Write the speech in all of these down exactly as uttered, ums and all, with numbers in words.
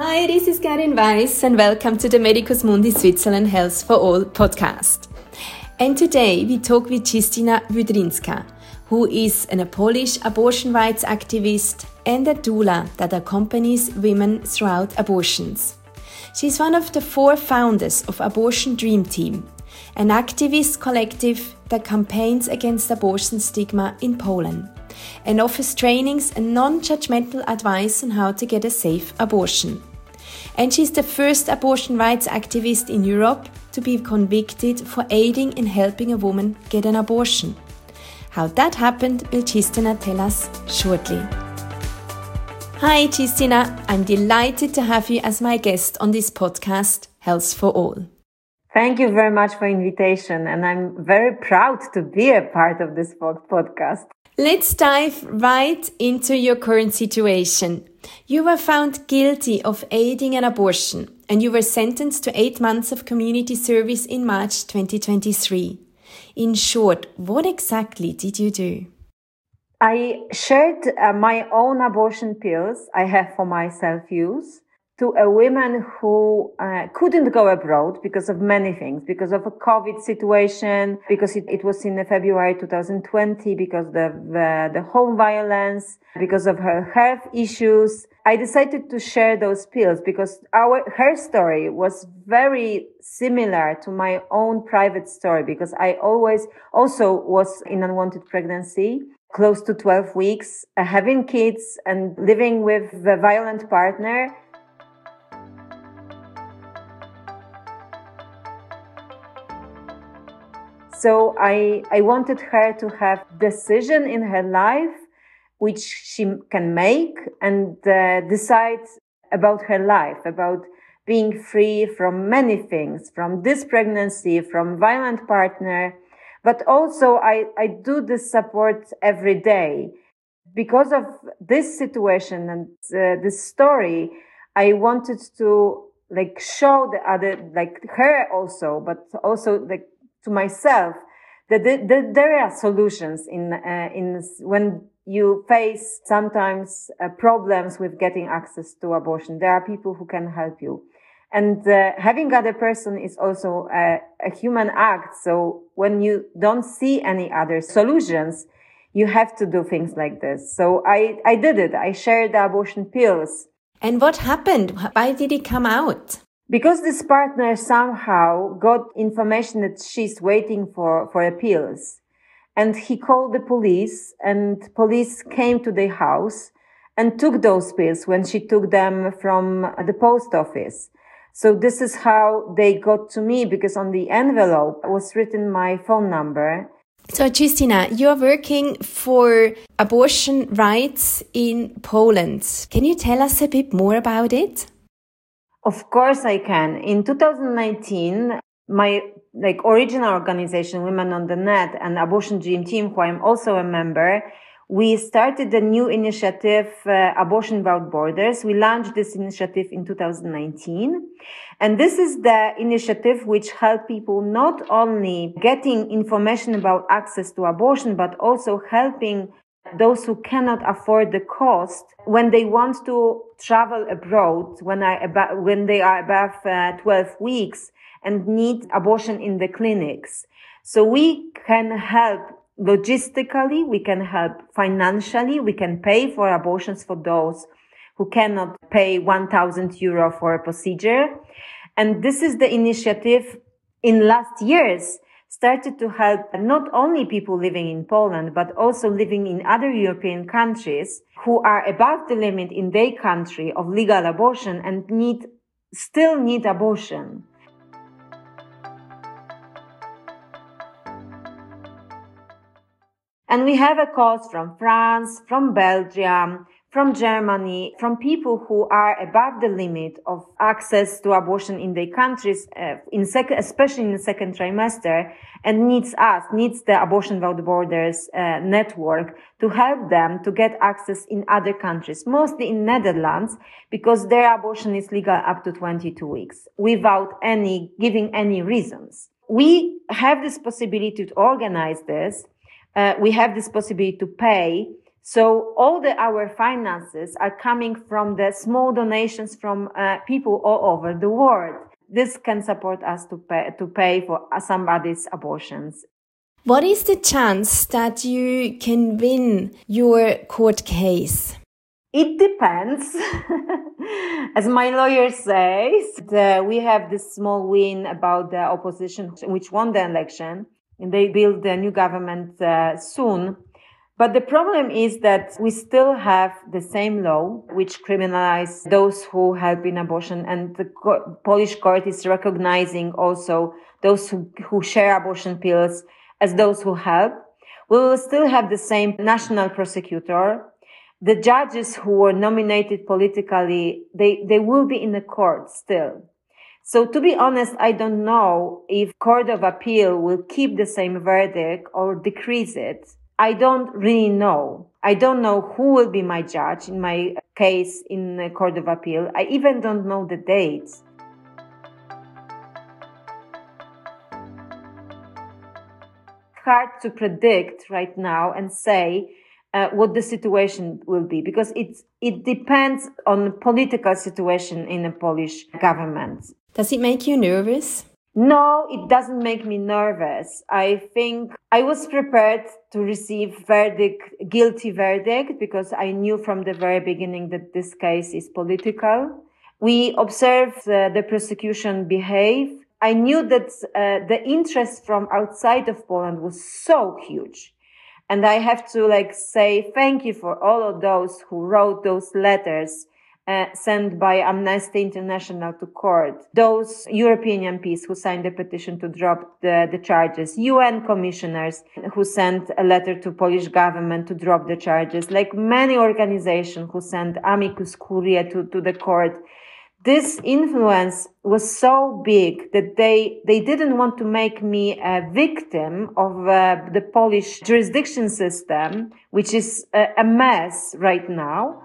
Hi, this is Karin Weiss and welcome to the Medicus Mundi Switzerland Health for All podcast. And today we talk with Justyna Wydrinska, who is a Polish abortion rights activist and a doula that accompanies women throughout abortions. She is one of the four founders of Abortion Dream Team, an activist collective that campaigns against abortion stigma in Poland and offers trainings and non-judgmental advice on how to get a safe abortion. And she's the first abortion rights activist in Europe to be convicted for aiding in helping a woman get an abortion. How that happened will Justyna tell us shortly. Hi Justyna, I'm delighted to have you as my guest on this podcast, Health for All. Thank you very much for the invitation, and I'm very proud to be a part of this podcast. Let's dive right into your current situation. You were found guilty of aiding an abortion and you were sentenced to eight months of community service in March twenty twenty-three. In short, what exactly did you do? I shared uh, my own abortion pills I have for my self-use to a woman who uh, couldn't go abroad because of many things, because of a COVID situation, because it, it was in February twenty twenty, because of the, the, the home violence, because of her health issues. I decided to share those pills because our, her story was very similar to my own private story, because I always also was in unwanted pregnancy, close to twelve weeks, uh, having kids and living with a violent partner. So I, I wanted her to have decision in her life, which she can make and uh, decide about her life, about being free from many things, from this pregnancy, from violent partner. But also I, I do this support every day. Because of this situation and uh, this story, I wanted to like show the other, like her also, but also like to myself, that the, the, there are solutions in uh, in when you face sometimes uh, problems with getting access to abortion. There are people who can help you, and uh, having other person is also a, a human act. So when you don't see any other solutions, you have to do things like this. So I I did it. I shared the abortion pills. And what happened? Why did it come out? Because this partner somehow got information that she's waiting for, for appeals. And he called the police, and police came to the house and took those pills when she took them from the post office. So this is how they got to me, because on the envelope was written my phone number. So Justyna, you're working for abortion rights in Poland. Can you tell us a bit more about it? Of course I can. In two thousand nineteen, my like original organization, Women on the Net, and Abortion Dream Team, who I'm also a member, we started a new initiative, uh, Abortion Without Borders. We launched this initiative in two thousand nineteen. And this is the initiative which help people not only getting information about access to abortion, but also helping those who cannot afford the cost when they want to travel abroad, when, I, about, when they are above uh, twelve weeks and need abortion in the clinics. So we can help logistically, we can help financially, we can pay for abortions for those who cannot pay one thousand euro for a procedure. And this is the initiative in last years started to help not only people living in Poland, but also living in other European countries who are above the limit in their country of legal abortion and need, still need abortion. And we have a calls from France, from Belgium, from Germany, from people who are above the limit of access to abortion in their countries, uh, in sec- especially in the second trimester, and needs us, needs the Abortion Without Borders uh, network to help them to get access in other countries, mostly in Netherlands, because their abortion is legal up to twenty-two weeks, without any, giving any reasons. We have this possibility to organize this. Uh, we have this possibility to pay. So all the our finances are coming from the small donations from uh, people all over the world. This can support us to pay, to pay for somebody's abortions. What is the chance that you can win your court case? It depends. As my lawyer says, the, we have this small win about the opposition, which won the election, and they build the new government uh, soon. But the problem is that we still have the same law, which criminalizes those who help in abortion. And the co- Polish court is recognizing also those who, who share abortion pills as those who help. We will still have the same national prosecutor. The judges who were nominated politically, they, they will be in the court still. So to be honest, I don't know if Court of Appeal will keep the same verdict or decrease it. I don't really know. I don't know who will be my judge in my case in the Court of Appeal. I even don't know the dates. It's hard to predict right now and say uh, what the situation will be, because it's, it depends on the political situation in the Polish government. Does it make you nervous? No, it doesn't make me nervous. I think I was prepared to receive verdict, guilty verdict, because I knew from the very beginning that this case is political. We observed uh, the prosecution behave. I knew that uh, the interest from outside of Poland was so huge. And I have to like say thank you for all of those who wrote those letters Uh, sent by Amnesty International to court, those European M Ps who signed the petition to drop the, the charges, U N commissioners who sent a letter to Polish government to drop the charges, like many organizations who sent amicus curiae to, to the court. This influence was so big that they, they didn't want to make me a victim of uh, the Polish jurisdiction system, which is a, a mess right now.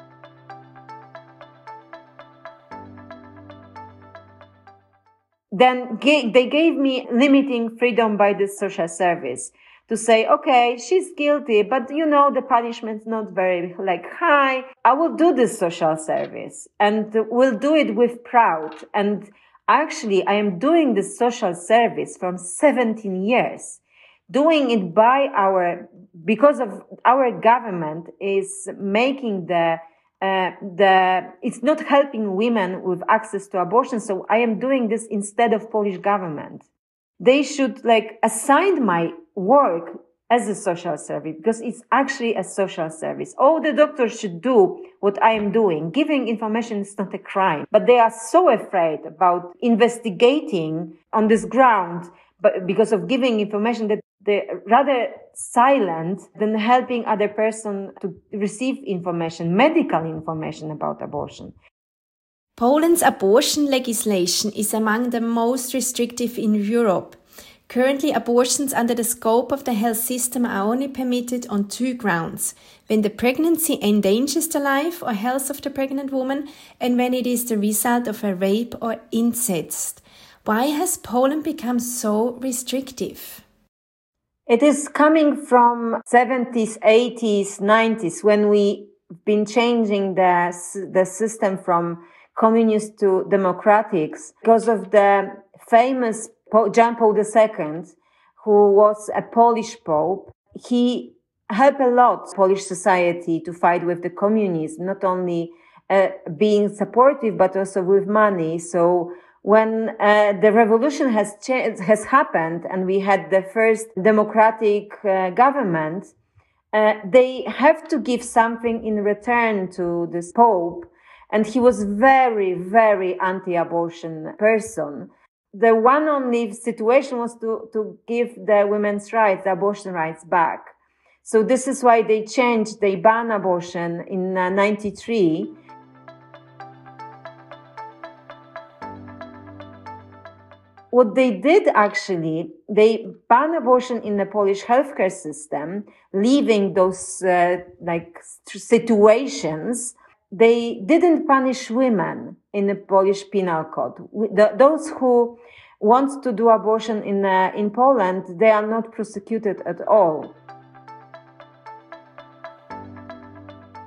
Then they gave me limiting freedom by the social service to say, okay, she's guilty, but you know, the punishment's not very like high. I will do this social service and will do it with pride. And actually, I am doing this social service from seventeen years, doing it by our, because of our government is making the Uh, the, it's not helping women with access to abortion. So I am doing this instead of Polish government. They should like assign my work as a social service, because it's actually a social service. All the doctors should do what I am doing. Giving information is not a crime, but they are so afraid about investigating on this ground, but because of giving information, that they're rather silent than helping other person to receive information, medical information about abortion. Poland's abortion legislation is among the most restrictive in Europe. Currently, abortions under the scope of the health system are only permitted on two grounds: when the pregnancy endangers the life or health of the pregnant woman, and when it is the result of a rape or incest. Why has Poland become so restrictive? It is coming from seventies, eighties, nineties, when we've been changing the, the system from communist to democratics, because of the famous John Paul the Second, who was a Polish pope. He helped a lot Polish society to fight with the communism, not only uh, being supportive, but also with money. So when uh, the revolution has cha- has happened and we had the first democratic uh, government, uh, they have to give something in return to this pope. And he was very, very anti-abortion person. The one only situation was to, to give the women's rights, the abortion rights back. So this is why they changed, they banned abortion in uh, ninety-three. What they did actually, they banned abortion in the Polish healthcare system, leaving those uh, like situations. They didn't punish women in the Polish penal code. The, those who want to do abortion in uh, in Poland, they are not prosecuted at all.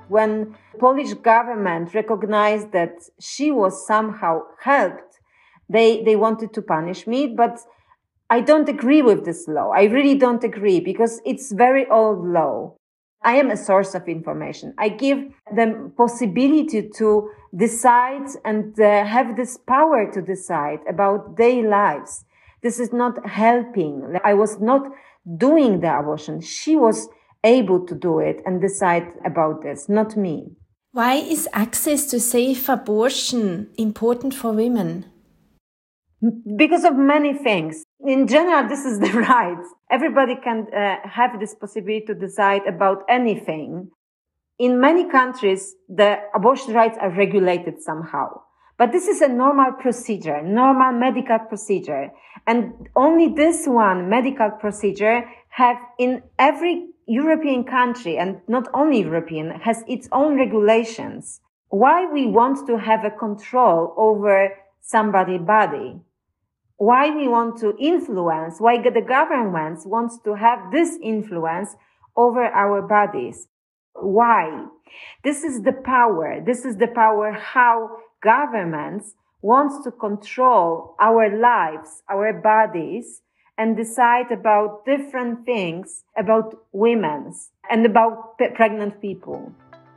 when Polish government recognized that she was somehow helped, they, they wanted to punish me. But I don't agree with this law. I really don't agree because it's very old law. I am a source of information. I give them possibility to decide and uh, have this power to decide about their lives. This is not helping. I was not doing the abortion. She was able to do it and decide about this, not me. Why is access to safe abortion important for women? Because of many things. In general, this is the right. Everybody can uh, have this possibility to decide about anything. In many countries, the abortion rights are regulated somehow. But this is a normal procedure, normal medical procedure. And only this one medical procedure have in every European country, and not only European, has its own regulations. Why we want to have a control over somebody's body? Why we want to influence, why the government wants to have this influence over our bodies. Why? This is the power. This is the power how governments wants to control our lives, our bodies, and decide about different things about women and about pe- pregnant people.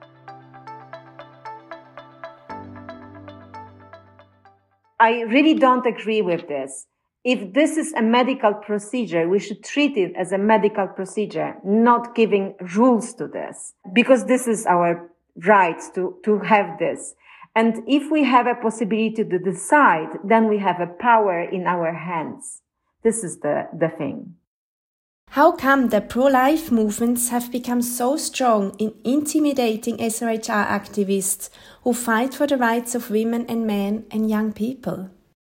I really don't agree with this. If this is a medical procedure, we should treat it as a medical procedure, not giving rules to this, because this is our right to, to have this. And if we have a possibility to decide, then we have a power in our hands. This is the, the thing. How come the pro-life movements have become so strong in intimidating S R H R activists who fight for the rights of women and men and young people?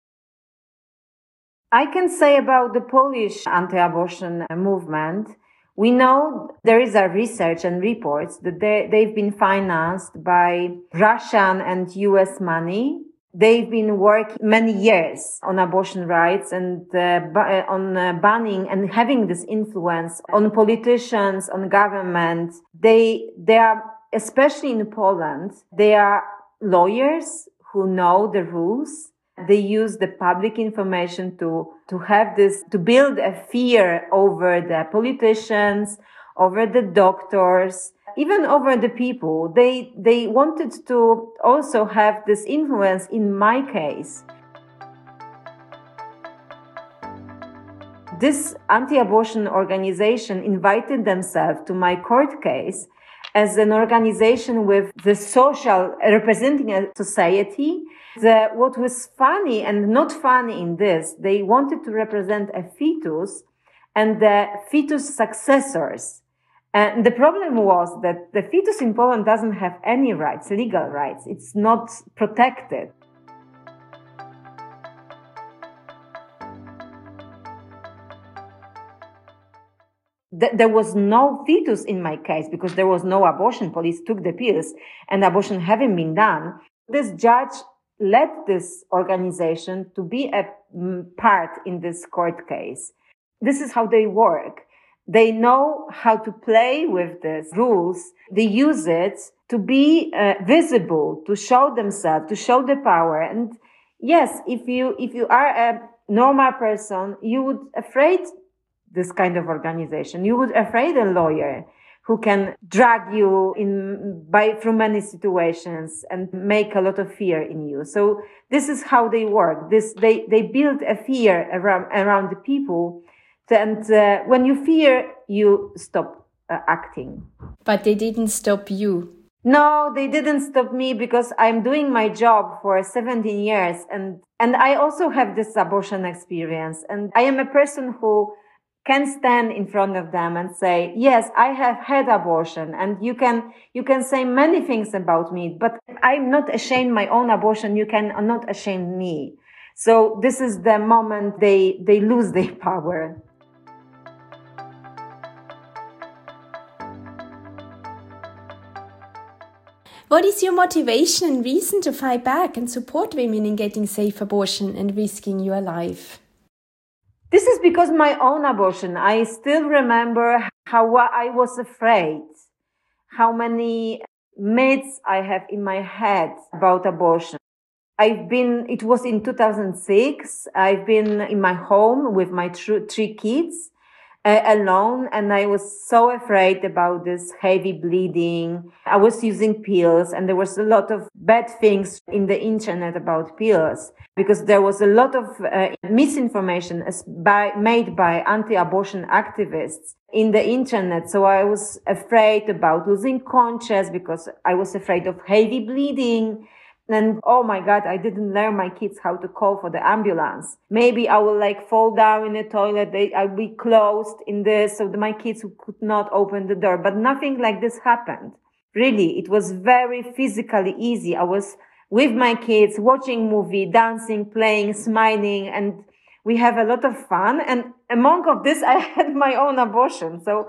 I can say about the Polish anti-abortion movement, we know there is a research and reports that they, they've been financed by Russian and U S money. They've been working many years on abortion rights and uh, ba- on uh, banning and having this influence on politicians, on government. They, they are, especially in Poland, they are lawyers who know the rules. They use the public information to, to have this, to build a fear over the politicians, over the doctors, even over the people. They, they wanted to also have this influence in my case. This anti-abortion organization invited themselves to my court case as an organization with the social, representing a society. The, what was funny and not funny in this, they wanted to represent a fetus and the fetus successors. And the problem was that the fetus in Poland doesn't have any rights, legal rights. It's not protected. There was no fetus in my case because there was no abortion. Police took the pills and abortion having been done. This judge led this organization to be a part in this court case. This is how they work. They know how to play with these rules. They use it to be uh, visible, to show themselves, to show the power. And yes, if you, if you are a normal person, you would afraid this kind of organization. You would afraid a lawyer who can drag you in by through many situations and make a lot of fear in you. So this is how they work. This, they, they build a fear around, around the people. And uh, when you fear, you stop uh, acting. But they didn't stop you. No, they didn't stop me because I'm doing my job for seventeen years. And, and I also have this abortion experience. And I am a person who can stand in front of them and say, yes, I have had abortion. And you can, you can say many things about me, but I'm not ashamed my own abortion. You can not ashame me. So this is the moment they, they lose their power. What is your motivation and reason to fight back and support women in getting safe abortion and risking your life? This is because my own abortion. I still remember how I was afraid, how many myths I have in my head about abortion. I've been, it was in two thousand six, I've been in my home with my tr- three kids uh, alone, and I was so afraid about this heavy bleeding. I was using pills, and there was a lot of bad things in the internet about pills, because there was a lot of uh, misinformation as by, made by anti-abortion activists in the internet. So I was afraid about losing conscience because I was afraid of heavy bleeding. And oh my God, I didn't learn my kids how to call for the ambulance. Maybe I will like fall down in the toilet. They, I'll be closed in this, so that my kids could not open the door. But nothing like this happened. Really, it was very physically easy. I was with my kids watching movie, dancing, playing, smiling, and we have a lot of fun. And among of this, I had my own abortion. So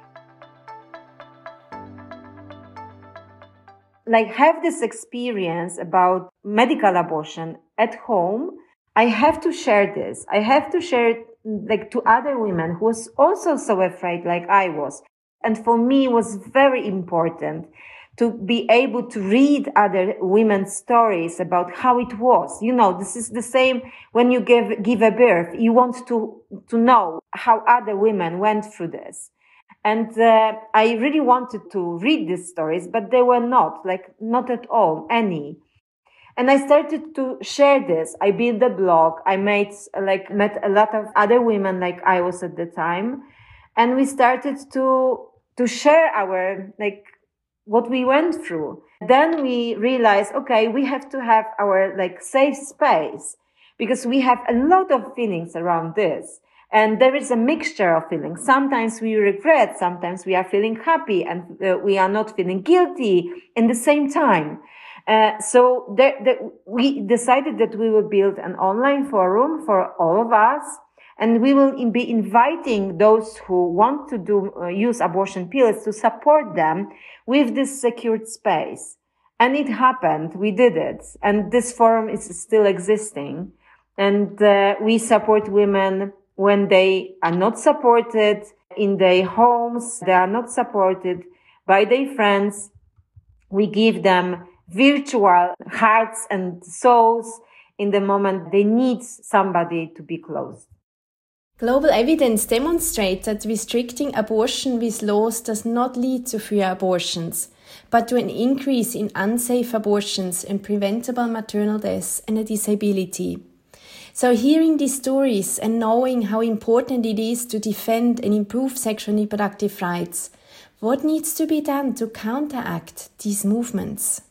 like have this experience about medical abortion at home, I have to share this. I have to share it like to other women who was also so afraid like I was. And for me, it was very important to be able to read other women's stories about how it was. You know, this is the same when you give, give a birth. You want to, to know how other women went through this. And uh, I really wanted to read these stories, but they were not, like, not at all, any. And I started to share this. I built a blog. I made, like, met a lot of other women like I was at the time. And we started to, to share our, like, what we went through. Then we realized, okay, we have to have our, like, safe space because we have a lot of feelings around this. And there is a mixture of feelings. Sometimes we regret, sometimes we are feeling happy, and uh, we are not feeling guilty in the same time. Uh, so there, there, we decided that we will build an online forum for all of us, and we will be inviting those who want to do uh, use abortion pills to support them with this secured space. And it happened. We did it. And this forum is still existing. And uh, we support women when they are not supported in their homes, they are not supported by their friends. We give them virtual hearts and souls in the moment they need somebody to be close. Global evidence demonstrates that restricting abortion with laws does not lead to fewer abortions, but to an increase in unsafe abortions and preventable maternal deaths and a disability. So hearing these stories and knowing how important it is to defend and improve sexual and reproductive rights, what needs to be done to counteract these movements?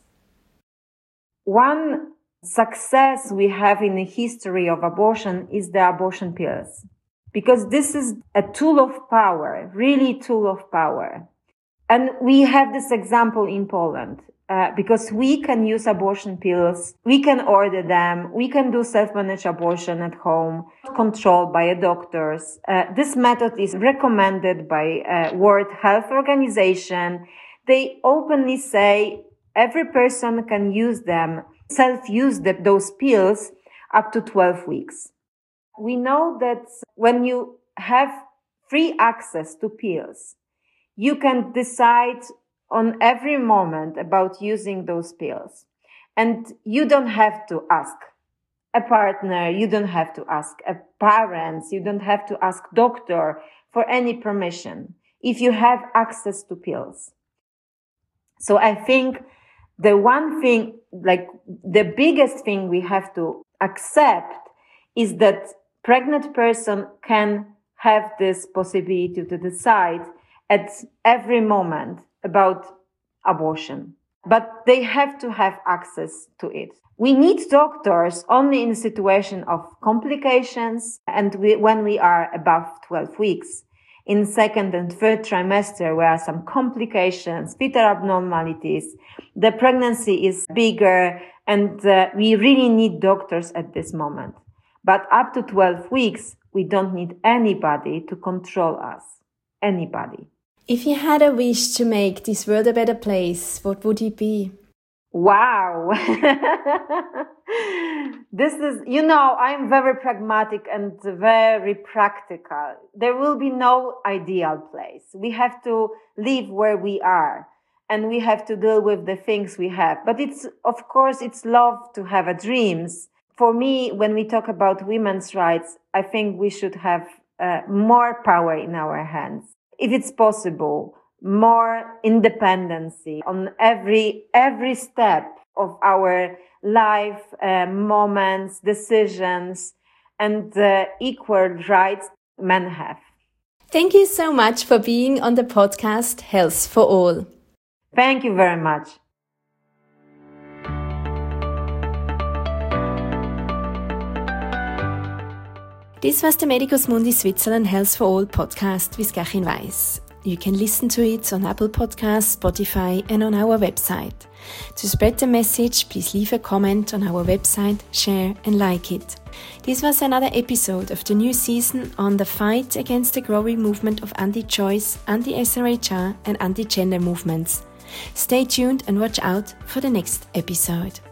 One success we have in the history of abortion is the abortion pills, because this is a tool of power, really tool of power. And we have this example in Poland. Uh, because we can use abortion pills, we can order them, we can do self-managed abortion at home, controlled by doctors. Uh, this method is recommended by uh, World Health Organization. They openly say every person can use them, self-use the, those pills up to twelve weeks. We know that when you have free access to pills, you can decide on every moment about using those pills. And you don't have to ask a partner, you don't have to ask a parents, you don't have to ask doctor for any permission if you have access to pills. So I think the one thing, like the biggest thing we have to accept is that pregnant person can have this possibility to decide at every moment about abortion, but they have to have access to it. We need doctors only in a situation of complications and we, when we are above twelve weeks. In second and third trimester, where are some complications, fetal abnormalities, the pregnancy is bigger, and uh, we really need doctors at this moment. But up to twelve weeks, we don't need anybody to control us. Anybody. If you had a wish to make this world a better place, what would it be? Wow. This is, you know, I'm very pragmatic and very practical. There will be no ideal place. We have to live where we are. and we have to deal with the things we have. But it's, of course, it's love to have a dreams. For me, when we talk about women's rights, I think we should have uh, more power in our hands. If it's possible, more independency on every, every step of our life, uh, moments, decisions, and uh, equal rights men have. Thank you so much for being on the podcast Health for All. Thank you very much. This was the Medicus Mundi Switzerland Health for All podcast with Gachin Weiss. You can listen to it on Apple Podcasts, Spotify, and on our website. To spread the message, please leave a comment on our website, share and like it. This was another episode of the new season on the fight against the growing movement of anti-choice, anti-S R H R and anti-gender movements. Stay tuned and watch out for the next episode.